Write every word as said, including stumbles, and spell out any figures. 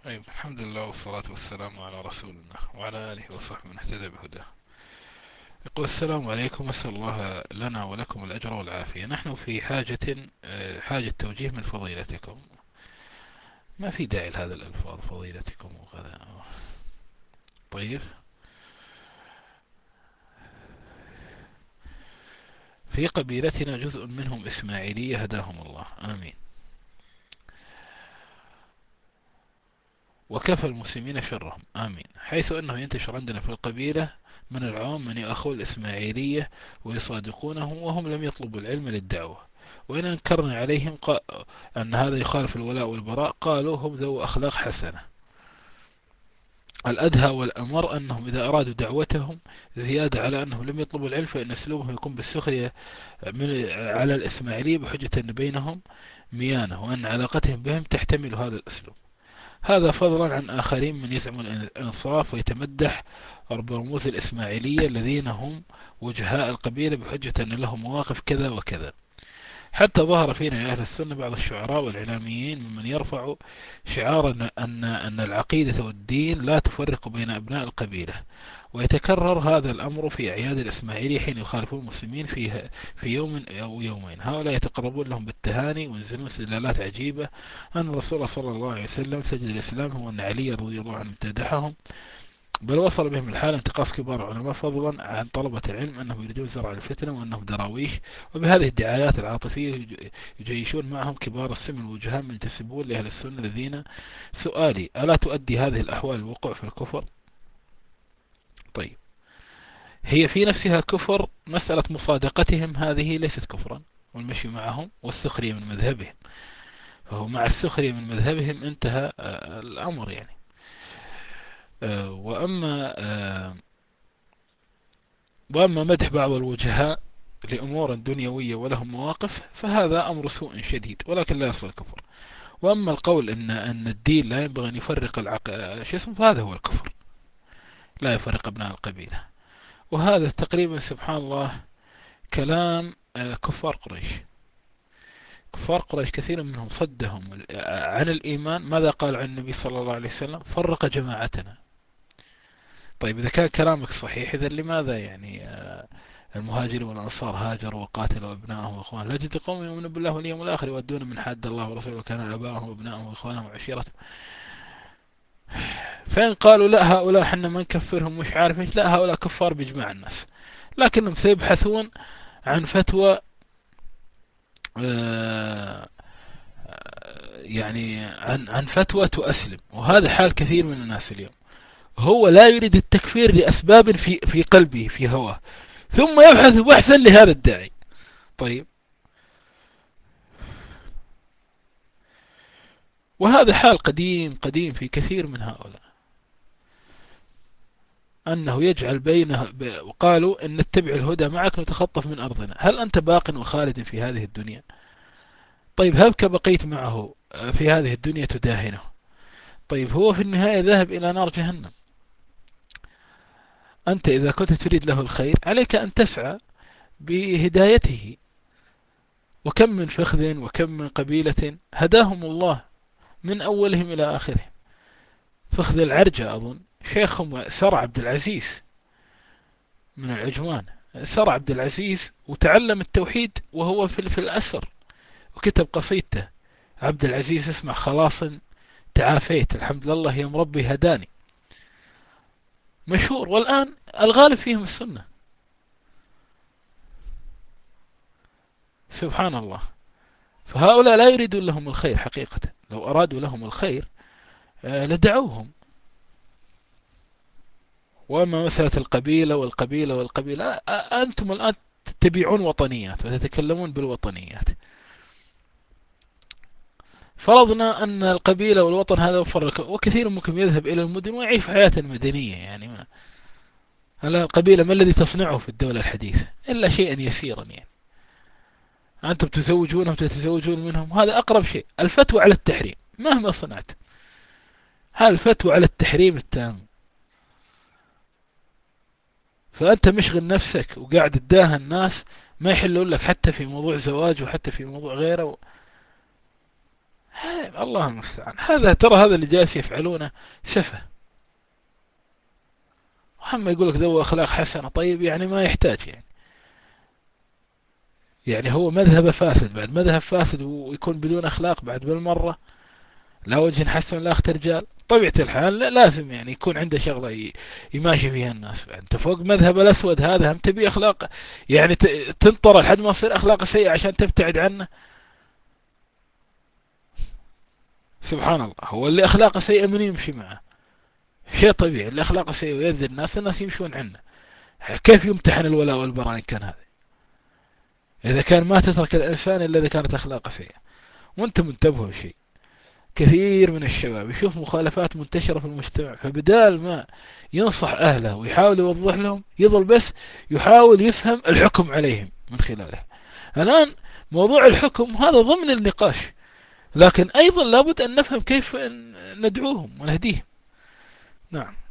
طيب، الحمد لله والصلاة والسلام على رسول الله وعلى آله وصحبه من اهتدى بهداه. يقول: السلام عليكم، أسأل الله لنا ولكم الأجر والعافية. نحن في حاجة آه، حاجة توجيه من فضيلتكم. ما في داعي لهذا الألفاظ، فضيلتكم وكذا. طيب. في قبيلتنا جزء منهم إسماعيلية هداهم الله، آمين. وكفى المسلمين شرهم، آمين. حيث أنه ينتشر عندنا في القبيلة من العوام من يأخذ الإسماعيلية ويصادقونه وهم لم يطلبوا العلم للدعوة. وإن أنكرنا عليهم قا... أن هذا يخالف الولاء والبراء، قالوا هم ذو أخلاق حسنة. الأدهى والأمر أنهم إذا أرادوا دعوتهم زيادة على أنهم لم يطلبوا العلم، فإن أسلوبهم يكون بالسخرية من على الإسماعيلية، بحجة أن بينهم ميانة وأن علاقتهم بهم تحتمل هذا الأسلوب. هذا فضلا عن آخرين من يزعم الإنصاف ويتمدح برموز الإسماعيلية الذين هم وجهاء القبيلة، بحجة أن لهم مواقف كذا وكذا. حتى ظهر فينا يا أهل السنة بعض الشعراء والإعلاميين ممن يرفع شعار أن أن أن العقيدة والدين لا تفرق بين أبناء القبيلة. ويتكرر هذا الأمر في أعياد الإسماعيلية حين يخالفون المسلمين فيها في يوم أو يومين. هؤلاء يتقربون لهم بالتهاني وينزلون استدلالات عجيبة أن الرسول صلى الله عليه وسلم سجد الإسلام هو أن علي رضي الله عنه امتدحهم. بل وصل بهم الحال انتقاص كبار العلماء، فضلا عن طلبة العلم، أنهم يريدون زرع الفتنة وأنهم دراويش. وبهذه الدعايات العاطفية يجيشون معهم كبار السن الوجهاء من ينتسبون لأهل السنة الذين. سؤالي: ألا تؤدي هذه الأحوال الوقوع في الكفر؟ طيب، هي في نفسها كفر. مسألة مصادقتهم هذه ليست كفرا، والمشي معهم والسخرية من مذهبهم، فهو مع السخرية من مذهبهم انتهى آه، الأمر يعني. آه، وأما آه، وأما مدح بعض الوجهاء لأمور دنيوية ولهم مواقف، فهذا أمر سوء شديد ولكن لا يصل الكفر. وأما القول أن أن الدين لا ينبغي أن يفرق العق... شو اسمه، فهذا هو الكفر. لا يفرق أبناء القبيلة. وهذا تقريبا سبحان الله كلام آه، كفار قريش. كفار قريش كثير منهم صدهم عن الإيمان. ماذا قال عن النبي صلى الله عليه وسلم؟ فرق جماعتنا. طيب، إذا كان كلامك صحيح، إذا لماذا يعني آه، المهاجرين والأنصار هاجروا وقاتلوا أبنائهم وإخوانهم؟ لا تجد قوم يؤمنون بالله واليوم الآخر يودون من حاد الله ورسوله كان آباءهم وأبنائهم وإخوانهم وعشيرتهم. فإن قالوا لا، هؤلاء حنا ما نكفرهم مش عارف ايش، لا، هؤلاء كفار بإجماع الناس. لكنهم سيبحثون عن فتوى آه، يعني عن عن فتوى تؤسلم. وهذا حال كثير من الناس اليوم. هو لا يريد التكفير لأسباب في في قلبه في هواه، ثم يبحث بحثا لهذا الداعي. طيب، وهذا حال قديم قديم في كثير من هؤلاء، أنه يجعل بينه وقالوا إن نتبع الهدى معك نتخطف من أرضنا. هل أنت باق وخالد في هذه الدنيا؟ طيب، هبك بقيت معه في هذه الدنيا تداهنه. طيب، هو في النهاية ذهب إلى نار جهنم. أنت إذا كنت تريد له الخير عليك أن تسعى بهدايته. وكم من فخذ وكم من قبيلة هداهم الله من أولهم إلى آخرهم. فخذ العرجة أظن شيخهم سر عبد العزيز من العجوان. سر عبد العزيز وتعلم التوحيد وهو في, في الأسر، وكتب قصيدته. عبد العزيز اسمع: خلاص تعافيت الحمد لله يا مربي هداني. مشهور، والآن الغالب فيهم السنة. سبحان الله. فهؤلاء لا يريدون لهم الخير حقيقة. لو أرادوا لهم الخير آه، لدعوهم. وأما مسألة القبيلة والقبيلة والقبيلة، آه، أنتم الآن تتبعون وطنيات وتتكلمون بالوطنيات. فرضنا أن القبيلة والوطن هذا وفر، وكثير منكم يذهب إلى المدن ويعيش حياة مدنية يعني. ما هلا القبيلة ما الذي تصنعه في الدولة الحديثة إلا شيئا يسيرا يعني. أنتم تزوجونهم تتزوجون منهم، هذا أقرب شيء. الفتوى على التحريم مهما صنعت، هذا الفتوى على التحريم التام. فأنت مشغل نفسك وقاعد تداهن الناس ما يحلون لك حتى في موضوع زواج وحتى في موضوع غيره. ها- الله المستعان. هذا ترى هذا اللي جالس يفعلونه سفه. أما يقول لك ذو أخلاق حسنة، طيب يعني ما يحتاج يعني. يعني هو مذهبه فاسد بعد مذهب فاسد، ويكون بدون أخلاق بعد بالمرة. لا وجه حسن لا أخت رجال. طبيعة الحال لا- لازم يعني يكون عنده شغلة ي- يماشي فيها الناس. أنت فوق مذهب الأسود هذا هم تبي أخلاق، يعني ت- تنطر لحد ما تصير أخلاق سيئة عشان تبتعد عنه. سبحان الله. هو اللي أخلاقه سيئة من يمشي معه؟ شيء طبيعي. اللي أخلاقه سيئة ويأذي الناس، الناس يمشون عنه. كيف يمتحن الولاء والبراء إن كان هذا؟ إذا كان ما تترك الإنسان إلا إذا كانت أخلاقه سيئة. وأنتم انتبهوا شيء، كثير من الشباب يشوف مخالفات منتشرة في المجتمع، فبدال ما ينصح أهله ويحاول يوضح لهم، يظل بس يحاول يفهم الحكم عليهم من خلالها. الآن موضوع الحكم هذا ضمن النقاش، لكن أيضا لابد أن نفهم كيف ندعوهم ونهديهم. نعم.